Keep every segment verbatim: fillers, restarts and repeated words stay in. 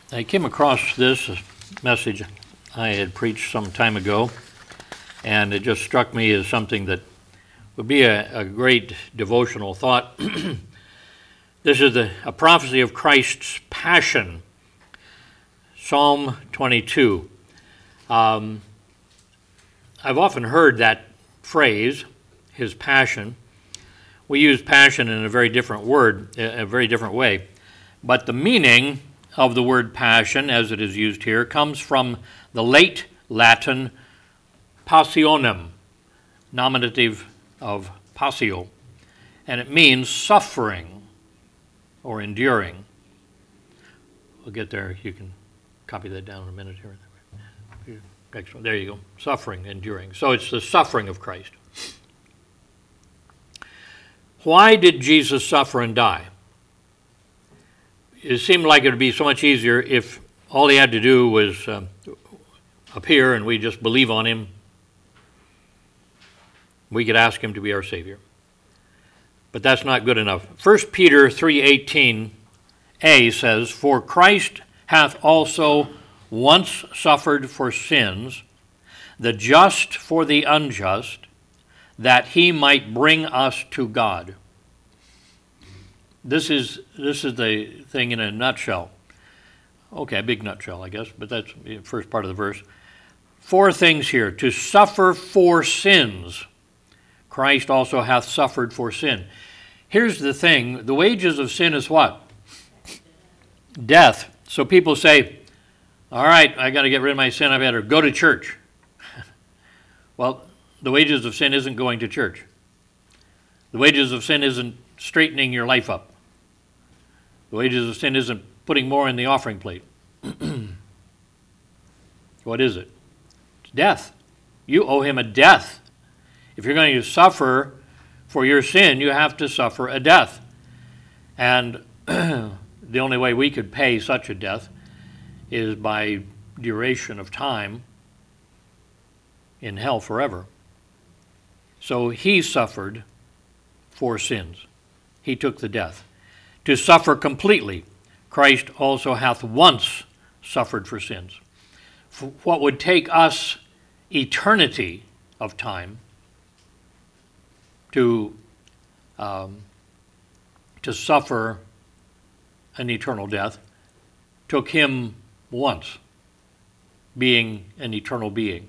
I came across this message I had preached some time ago, and it just struck me as something that would be a, a great devotional thought. This is the, a prophecy of Christ's passion, Psalm twenty-two. Um, I've often heard that phrase, his passion. We use passion in a very different word, a very different way. But the meaning of the word passion, as it is used here, comes from the late Latin passionem, nominative of passio, and it means suffering or enduring. We'll get there. You can copy that down in a minute here. Excellent. There you go. Suffering, enduring. So it's the suffering of Christ. Why did Jesus suffer and die? It seemed like it would be so much easier if all he had to do was um, appear and we just believe on him. We could ask him to be our Savior. But that's not good enough. First Peter three eighteen a says, "For Christ hath also once suffered for sins, the just for the unjust, that he might bring us to God." This is this is the thing in a nutshell. Okay, a big nutshell, I guess, but that's the first part of the verse. Four things here. To suffer for sins. Christ also hath suffered for sin. Here's the thing. The wages of sin is what? Death. So people say, all right, I got to get rid of my sin. I better go to church. Well, the wages of sin isn't going to church. The wages of sin isn't straightening your life up. The wages of sin isn't putting more in the offering plate. What is it? It's death. You owe him a death. If you're going to suffer for your sin, you have to suffer a death. And the only way we could pay such a death is by duration of time in hell forever. So he suffered for sins. He took the death. To suffer completely, Christ also hath once suffered for sins. For what would take us eternity of time to, um, to suffer an eternal death took him once, being an eternal being.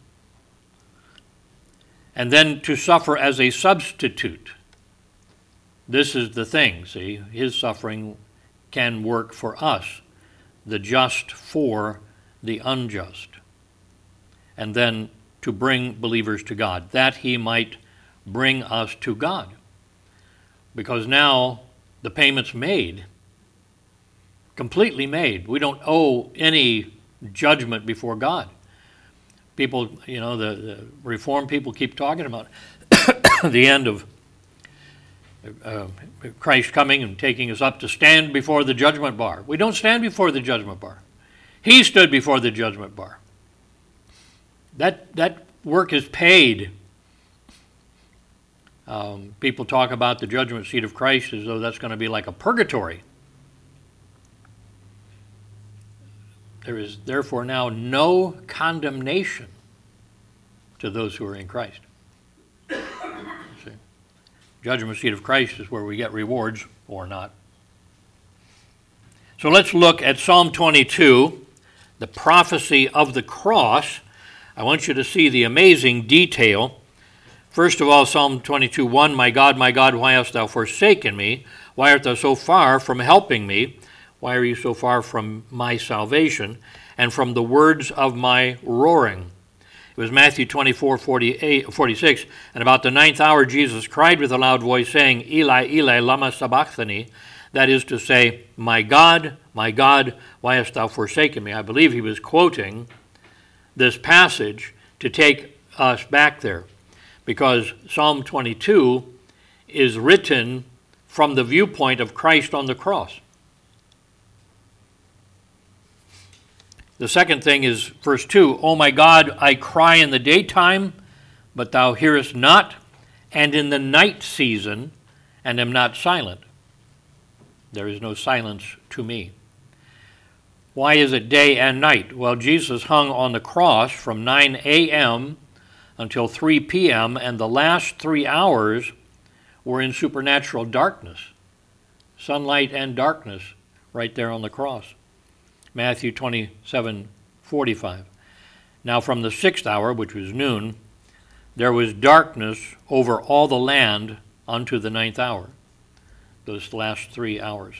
And then to suffer as a substitute. This is the thing, see, his suffering can work for us, the just for the unjust. And then to bring believers to God, that he might bring us to God. Because now the payment's made, completely made. We don't owe any judgment before God. People, you know, the, the Reformed people keep talking about the end of uh, Christ coming and taking us up to stand before the judgment bar. We don't stand before the judgment bar. He stood before the judgment bar. That, that work is paid. Um, people talk about the judgment seat of Christ as though that's going to be like a purgatory. There is therefore now no condemnation to those who are in Christ. See? Judgment seat of Christ is where we get rewards or not. So let's look at Psalm twenty-two, the prophecy of the cross. I want you to see the amazing detail. First of all, Psalm twenty-two, one, "My God, my God, why hast thou forsaken me? Why art thou so far from helping me? Why are you so far from my salvation and from the words of my roaring?" It was Matthew twenty-four, forty-eight, forty-six, "And about the ninth hour Jesus cried with a loud voice, saying, Eli, Eli, lama sabachthani," that is to say, "My God, my God, why hast thou forsaken me?" I believe he was quoting this passage to take us back there, because Psalm twenty-two is written from the viewpoint of Christ on the cross. The second thing is verse two, "O my God, I cry in the daytime, but thou hearest not, and in the night season, and am not silent." There is no silence to me. Why is it day and night? Well, Jesus hung on the cross from nine a.m. until three p.m., and the last three hours were in supernatural darkness, sunlight and darkness right there on the cross. Matthew twenty-seven forty-five. Now from the sixth hour, which was noon, there was darkness over all the land unto the ninth hour, those last three hours.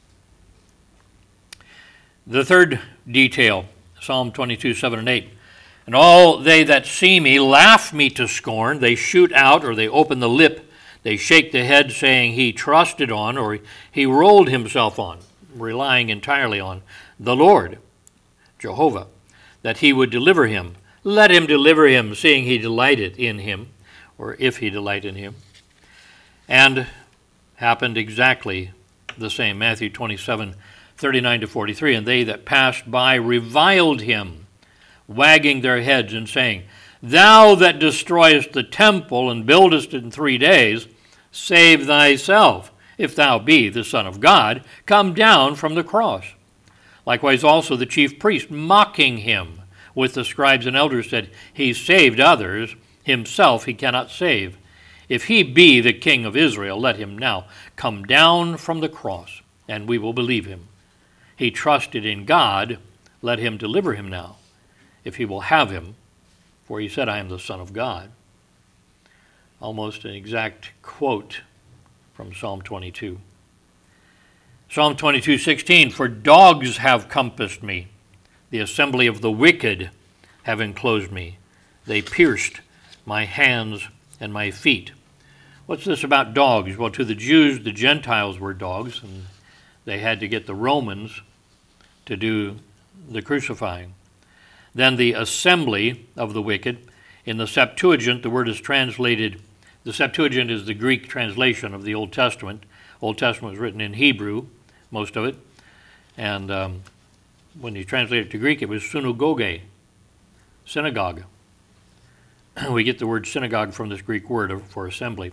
The third detail, Psalm twenty-two, seven and eight. And all they that see me laugh me to scorn. They shoot out, or they open the lip. They shake the head, saying he trusted on, or he rolled himself on, relying entirely on the Lord, Jehovah, that he would deliver him. Let him deliver him, seeing he delighted in him, or if he delight in him. And happened exactly the same. Matthew twenty-seven, thirty-nine to forty-three. And they that passed by reviled him, wagging their heads and saying, Thou that destroyest the temple and buildest it in three days, save thyself. If thou be the Son of God, come down from the cross. Likewise also the chief priest, mocking him with the scribes and elders, said, He saved others, himself he cannot save. If he be the King of Israel, let him now come down from the cross, and we will believe him. He trusted in God, let him deliver him now, if he will have him, for he said, I am the Son of God. Almost an exact quote from Psalm twenty-two. Psalm twenty-two, sixteen, For dogs have compassed me, the assembly of the wicked have enclosed me. They pierced my hands and my feet. What's this about dogs? Well, to the Jews, the Gentiles were dogs, and they had to get the Romans to do the crucifying. Then the assembly of the wicked. In the Septuagint, the word is translated, the Septuagint is the Greek translation of the Old Testament. Old Testament was written in Hebrew, most of it. And um, when you translate it to Greek, it was synagoge, synagogue. We get the word synagogue from this Greek word for assembly.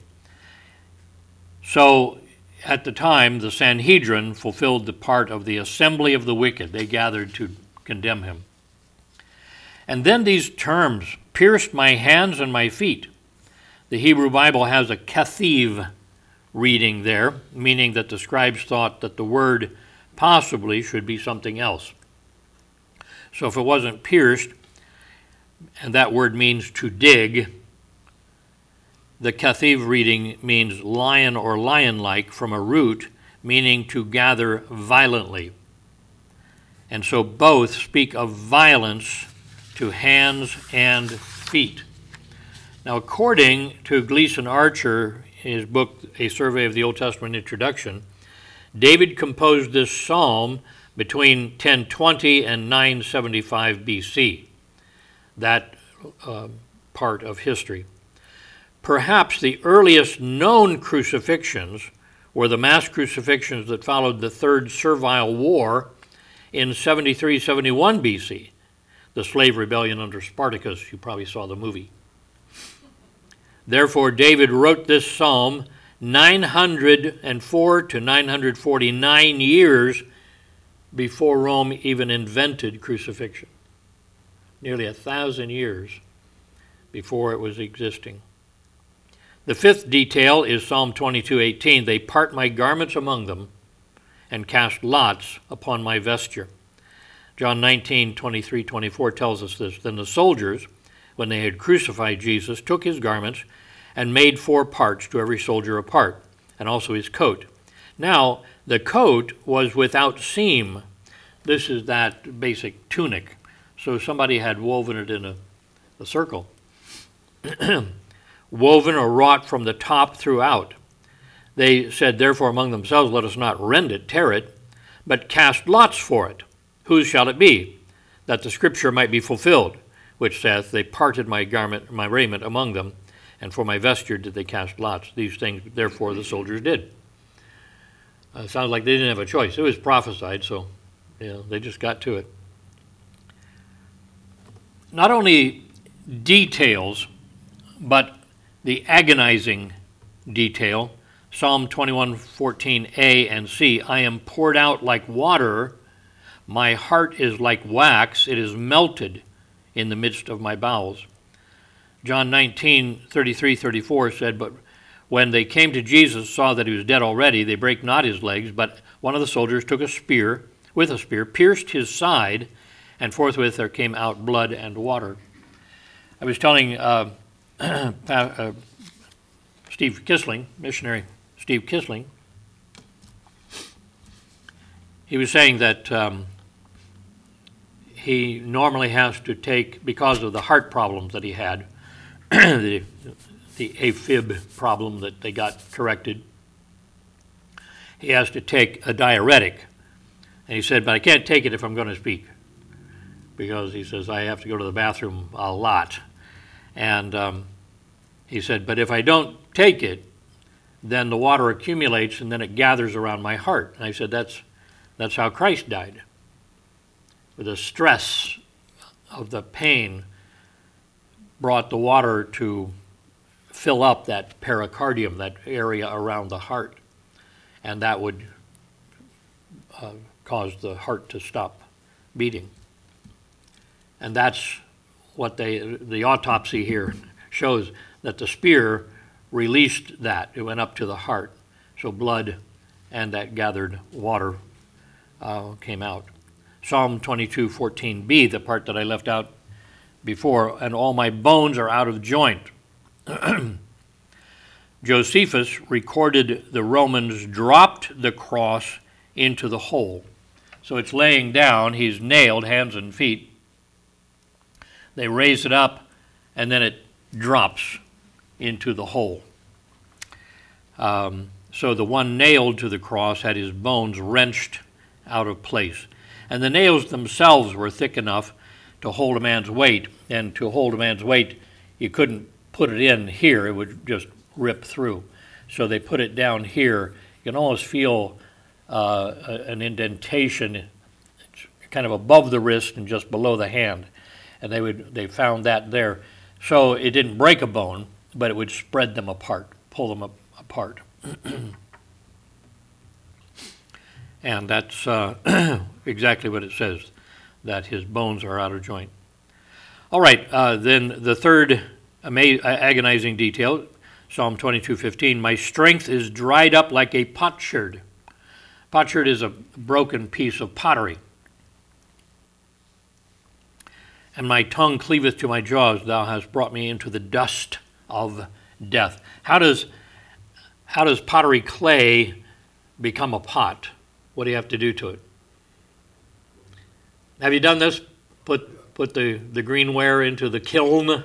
So at the time, the Sanhedrin fulfilled the part of the assembly of the wicked. They gathered to condemn him. And then these terms, pierced my hands and my feet. The Hebrew Bible has a kathiv reading there, meaning that the scribes thought that the word possibly should be something else. So if it wasn't pierced, and that word means to dig, the kathiv reading means lion or lion-like from a root, meaning to gather violently. And so both speak of violence to hands and feet. Now, according to Gleason Archer, in his book, A Survey of the Old Testament Introduction, David composed this psalm between ten twenty and nine seventy-five B C, that uh, part of history. Perhaps the earliest known crucifixions were the mass crucifixions that followed the Third Servile War in seventy-three seventy-one B C, the slave rebellion under Spartacus. You probably saw the movie. Therefore, David wrote this psalm nine hundred four to nine forty-nine years before Rome even invented crucifixion. Nearly a thousand years before it was existing. The fifth detail is Psalm twenty-two eighteen. They part my garments among them and cast lots upon my vesture. John nineteen, twenty-three, twenty-four tells us this. Then the soldiers, when they had crucified Jesus, took his garments and made four parts, to every soldier a part, and also his coat. Now, the coat was without seam. This is that basic tunic. So somebody had woven it in a, a circle. Woven or wrought from the top throughout. They said, therefore, among themselves, let us not rend it, tear it, but cast lots for it. Whose shall it be? That the scripture might be fulfilled, which saith, they parted my garment, my raiment among them, and for my vesture did they cast lots. These things, therefore, the soldiers did. Uh, it sounds like they didn't have a choice. It was prophesied, so you know, they just got to it. Not only details, but the agonizing detail. Psalm twenty-one fourteen A and C, I am poured out like water, My heart is like wax, it is melted in the midst of my bowels. John nineteen, thirty-three, thirty-four said, but when they came to Jesus, saw that he was dead already, they brake not his legs, but one of the soldiers took a spear, with a spear, pierced his side, and forthwith there came out blood and water. I was telling uh, uh, Steve Kissling, missionary Steve Kissling, he was saying that um, he normally has to take, because of the heart problems that he had, the, the AFib problem that they got corrected, he has to take a diuretic. And he said, but I can't take it if I'm going to speak, because he says I have to go to the bathroom a lot. And um, he said, but if I don't take it, then the water accumulates and then it gathers around my heart. And I said, that's that's how Christ died. With the stress of the pain brought the water to fill up that pericardium, that area around the heart, and that would uh, cause the heart to stop beating. And that's what they, the autopsy here shows, that the spear released that. It went up to the heart. So blood and that gathered water uh, came out. Psalm twenty-two, fourteen b, the part that I left out before, and all my bones are out of joint. Josephus recorded the Romans dropped the cross into the hole. So it's laying down, he's nailed, hands and feet. They raise it up, and then it drops into the hole. Um, so the one nailed to the cross had his bones wrenched out of place. And the nails themselves were thick enough to hold a man's weight. And to hold a man's weight, you couldn't put it in here. It would just rip through. So they put it down here. You can almost feel uh, an indentation. It's kind of above the wrist and just below the hand. And they would they found that there. So it didn't break a bone, but it would spread them apart, pull them up, apart. And that's uh, exactly what it says, that his bones are out of joint. All right, uh, then the third ama- agonizing detail, Psalm twenty-two fifteen, my strength is dried up like a potsherd. Potsherd is a broken piece of pottery. And my tongue cleaveth to my jaws, thou hast brought me into the dust of death. How does, how does pottery clay become a pot? What do you have to do to it? Have you done this? Put put the, the greenware into the kiln,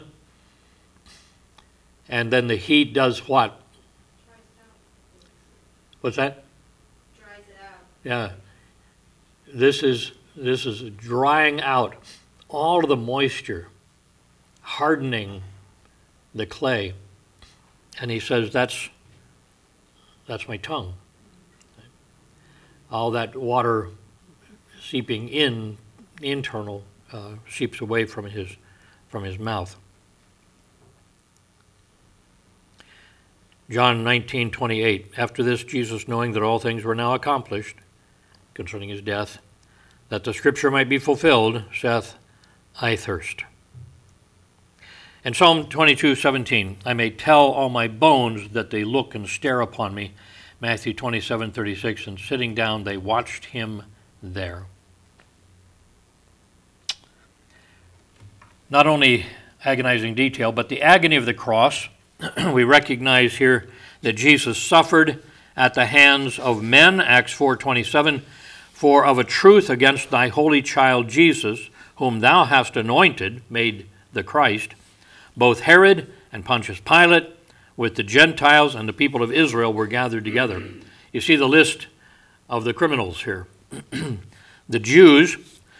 and then the heat does what? Dries it out. What's that? Dries it out. Yeah. This is this is drying out all of the moisture, hardening the clay. And he says, that's that's my tongue. All that water seeping in, internal, uh, seeps away from his from his mouth. John nineteen twenty-eight. After this, Jesus, knowing that all things were now accomplished concerning his death, that the scripture might be fulfilled, saith, I thirst. And Psalm twenty-two seventeen. I may tell all my bones that they look and stare upon me. Matthew twenty-seven thirty-six, and sitting down they watched him there. Not only agonizing detail, but the agony of the cross. We recognize here that Jesus suffered at the hands of men, Acts four twenty-seven, for of a truth against thy holy child Jesus, whom thou hast anointed, made the Christ, both Herod and Pontius Pilate, with the Gentiles and the people of Israel were gathered together. You see the list of the criminals here. The Jews,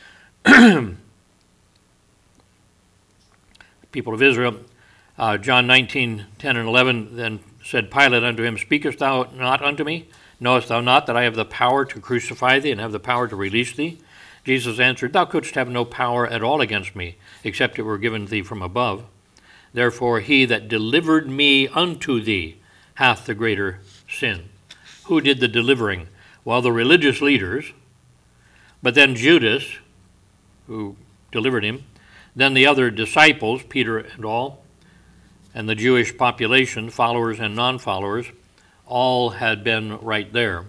people of Israel, uh, John nineteen, ten and eleven, then said Pilate unto him, speakest thou not unto me? Knowest thou not that I have the power to crucify thee and have the power to release thee? Jesus answered, thou couldst have no power at all against me, except it were given thee from above. Therefore he that delivered me unto thee hath the greater sin. Who did the delivering? Well, the religious leaders, but then Judas, who delivered him, then the other disciples, Peter and all, and the Jewish population, followers and non-followers, all had been right there.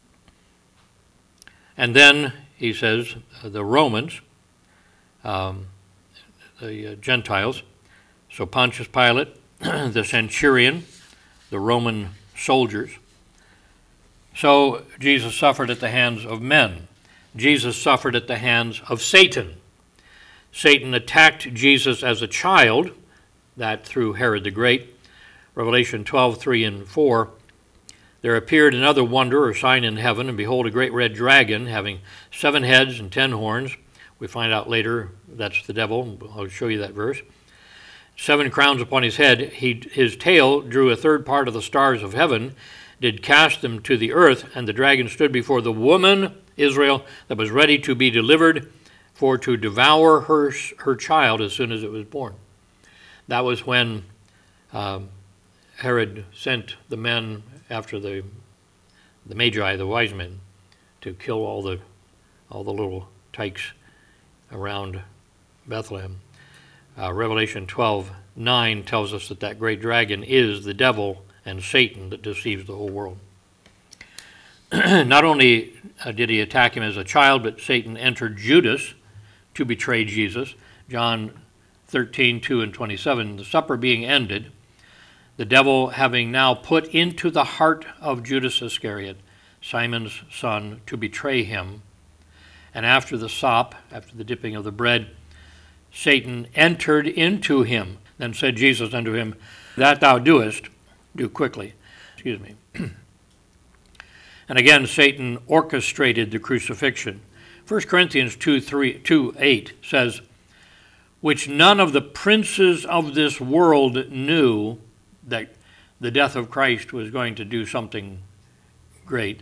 And then, he says, the Romans, um, the uh, Gentiles, so Pontius Pilate, the centurion, the Roman soldiers. So Jesus suffered at the hands of men. Jesus suffered at the hands of Satan. Satan attacked Jesus as a child, that through Herod the Great. Revelation twelve, three and four. There appeared another wonder or sign in heaven, and behold, a great red dragon, having seven heads and ten horns. We find out later that's the devil. I'll show you that verse. Seven crowns upon his head. He, his tail drew a third part of the stars of heaven, did cast them to the earth, and the dragon stood before the woman, Israel, that was ready to be delivered, for to devour her, her child as soon as it was born. That was when um, Herod sent the men after the the Magi, the wise men, to kill all the all the little tykes around Bethlehem. Uh, Revelation twelve nine tells us that that great dragon is the devil and Satan that deceives the whole world. Not only uh, did he attack him as a child, but Satan entered Judas to betray Jesus. John thirteen, two and twenty-seven, the supper being ended, the devil having now put into the heart of Judas Iscariot, Simon's son, to betray him. And after the sop, after the dipping of the bread, Satan entered into him. Then said Jesus unto him, that thou doest, do quickly. Excuse me. And again, Satan orchestrated the crucifixion. First Corinthians two, three, two, eight says, which none of the princes of this world knew, that the death of Christ was going to do something great.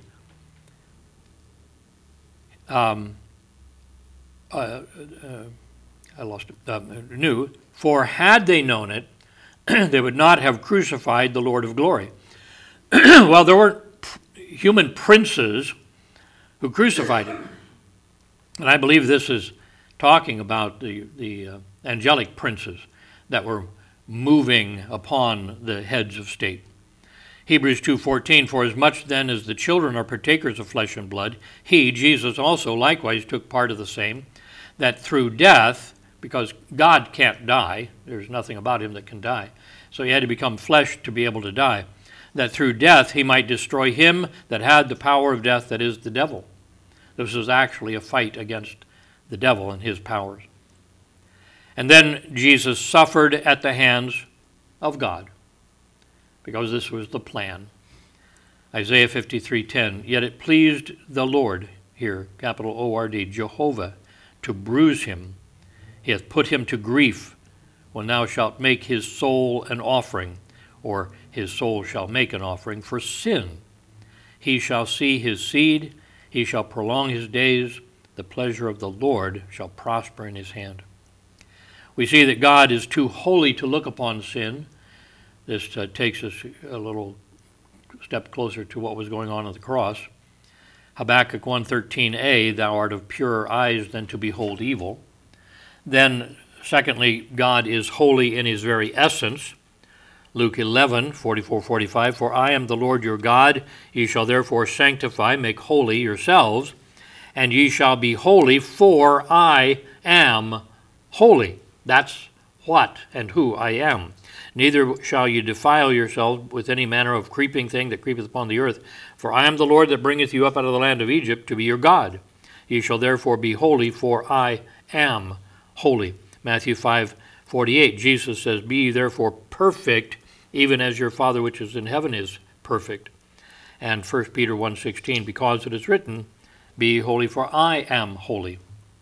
Um, uh, uh, I lost it. Uh, knew, for had they known it, they would not have crucified the Lord of glory. Well, there were human princes who crucified him. And I believe this is talking about the, the uh, angelic princes that were moving upon the heads of state. Hebrews two fourteen, for as much then as the children are partakers of flesh and blood, he, Jesus, also likewise took part of the same, that through death, because God can't die, there's nothing about him that can die, so he had to become flesh to be able to die, that through death he might destroy him that had the power of death, that is the devil. This is actually a fight against the devil and his powers. And then Jesus suffered at the hands of God, because this was the plan. Isaiah fifty-three ten, yet it pleased the Lord, here, capital O R D, Jehovah, to bruise him. He hath put him to grief, when thou shalt make his soul an offering, or his soul shall make an offering for sin. He shall see his seed, he shall prolong his days, the pleasure of the Lord shall prosper in his hand. We see that God is too holy to look upon sin. This uh, takes us a little step closer to what was going on at the cross. Habakkuk one thirteen a, thou art of purer eyes than to behold evil. Then, secondly, God is holy in his very essence. Luke eleven, forty-four, forty-five, for I am the Lord your God, ye shall therefore sanctify, make holy yourselves, and ye shall be holy, for I am holy. That's what and who I am. Neither shall you defile yourselves with any manner of creeping thing that creepeth upon the earth, for I am the Lord that bringeth you up out of the land of Egypt to be your God. Ye shall therefore be holy, for I am holy. Matthew five, forty-eight, Jesus says, be ye therefore perfect, even as your Father which is in heaven is perfect. And First Peter one sixteen, because it is written, be ye holy, for I am holy.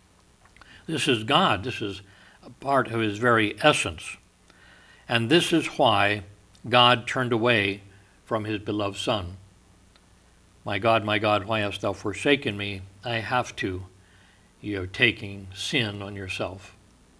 This is God. This is a part of his very essence. And this is why God turned away from his beloved Son. My God, my God, why hast thou forsaken me? I have to. You are taking sin on yourself.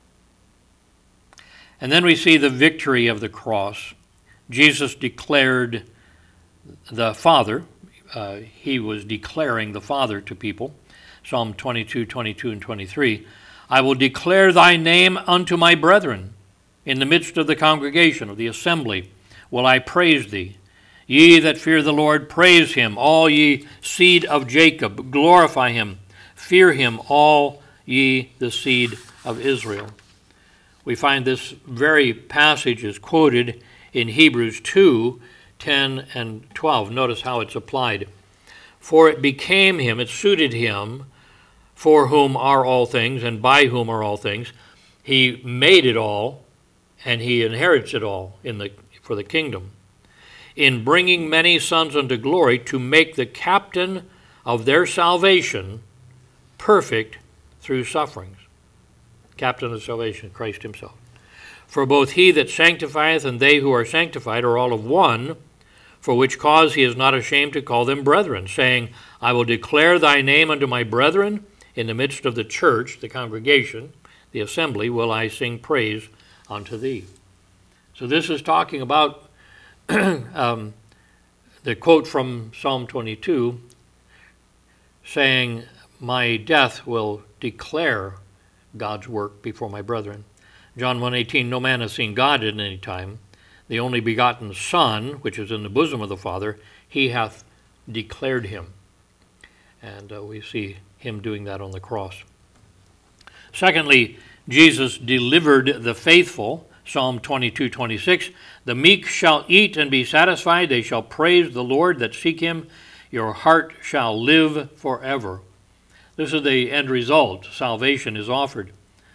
And then we see the victory of the cross. Jesus declared the Father. Uh, he was declaring the Father to people. Psalm twenty-two, twenty-two, and twenty-three. I will declare thy name unto my brethren. In the midst of the congregation of the assembly will I praise thee. Ye that fear the Lord, praise him. All ye seed of Jacob, glorify him. Fear him, all ye the seed of Israel. We find this very passage is quoted in Hebrews two, ten and twelve. Notice how it's applied. For it became him, it suited him, for whom are all things, and by whom are all things. He made it all, and he inherits it all in the for the kingdom. In bringing many sons unto glory, to make the captain of their salvation perfect through sufferings. Captain of salvation, Christ himself. For both he that sanctifieth and they who are sanctified are all of one, for which cause he is not ashamed to call them brethren, saying, I will declare thy name unto my brethren. In the midst of the church, the congregation, the assembly, will I sing praise unto thee. So this is talking about um, the quote from Psalm twenty-two saying, my death will declare God's work before my brethren. John one eighteen, no man has seen God at any time. The only begotten Son, which is in the bosom of the Father, he hath declared him. And uh, we see him doing that on the cross. Secondly, Jesus delivered the faithful. Psalm twenty-two, twenty-six, the meek shall eat and be satisfied. They shall praise the Lord that seek him. Your heart shall live forever. This is the end result. Salvation is offered.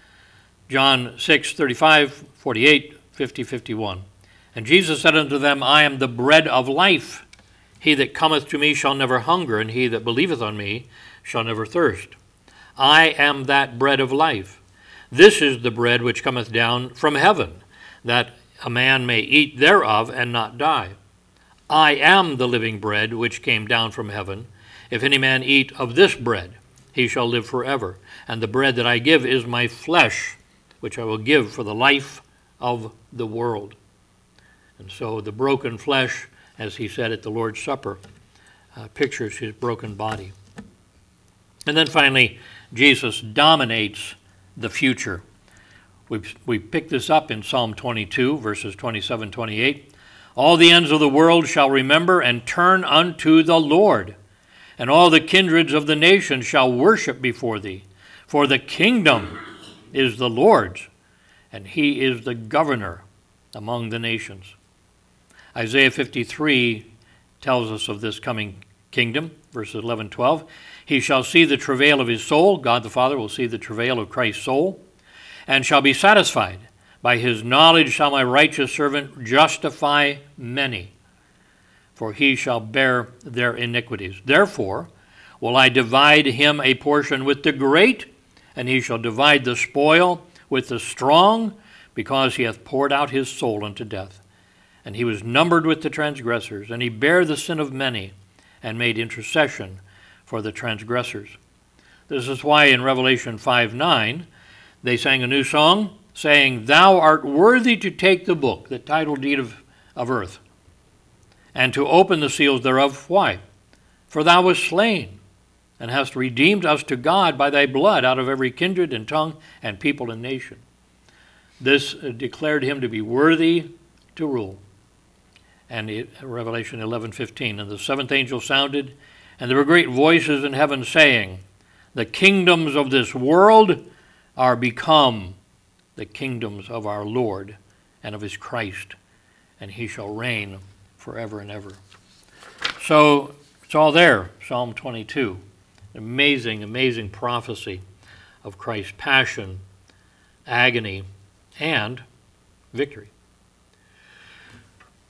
John six, thirty-five, forty-eight, fifty, fifty-one. And Jesus said unto them, I am the bread of life. He that cometh to me shall never hunger, and he that believeth on me shall never thirst. I am that bread of life. This is the bread which cometh down from heaven, that a man may eat thereof and not die. I am the living bread which came down from heaven. If any man eat of this bread, he shall live forever. And the bread that I give is my flesh, which I will give for the life of the world. And so the broken flesh, as he said at the Lord's Supper, uh, pictures his broken body. And then finally, Jesus dominates the future. We we pick this up in Psalm twenty-two, verses twenty-seven, twenty-eight. All the ends of the world shall remember and turn unto the Lord, and all the kindreds of the nations shall worship before thee. For the kingdom is the Lord's, and he is the governor among the nations. Isaiah fifty-three tells us of this coming kingdom, verses eleven, twelve. He shall see the travail of his soul. God the Father will see the travail of Christ's soul, and shall be satisfied. By his knowledge shall my righteous servant justify many, for he shall bear their iniquities. Therefore will I divide him a portion with the great, and he shall divide the spoil with the strong, because he hath poured out his soul unto death. And he was numbered with the transgressors, and he bare the sin of many, and made intercession for the transgressors. This is why in Revelation five nine, they sang a new song, saying, Thou art worthy to take the book, the title deed of, of earth, and to open the seals thereof. Why? For thou wast slain, and hast redeemed us to God by thy blood out of every kindred and tongue and people and nation. This declared him to be worthy to rule. And it, Revelation eleven fifteen, and the seventh angel sounded, and there were great voices in heaven saying, The kingdoms of this world are become the kingdoms of our Lord and of his Christ, and he shall reign forever and ever. So it's all there, Psalm twenty-two. Amazing, amazing prophecy of Christ's passion, agony, and victory.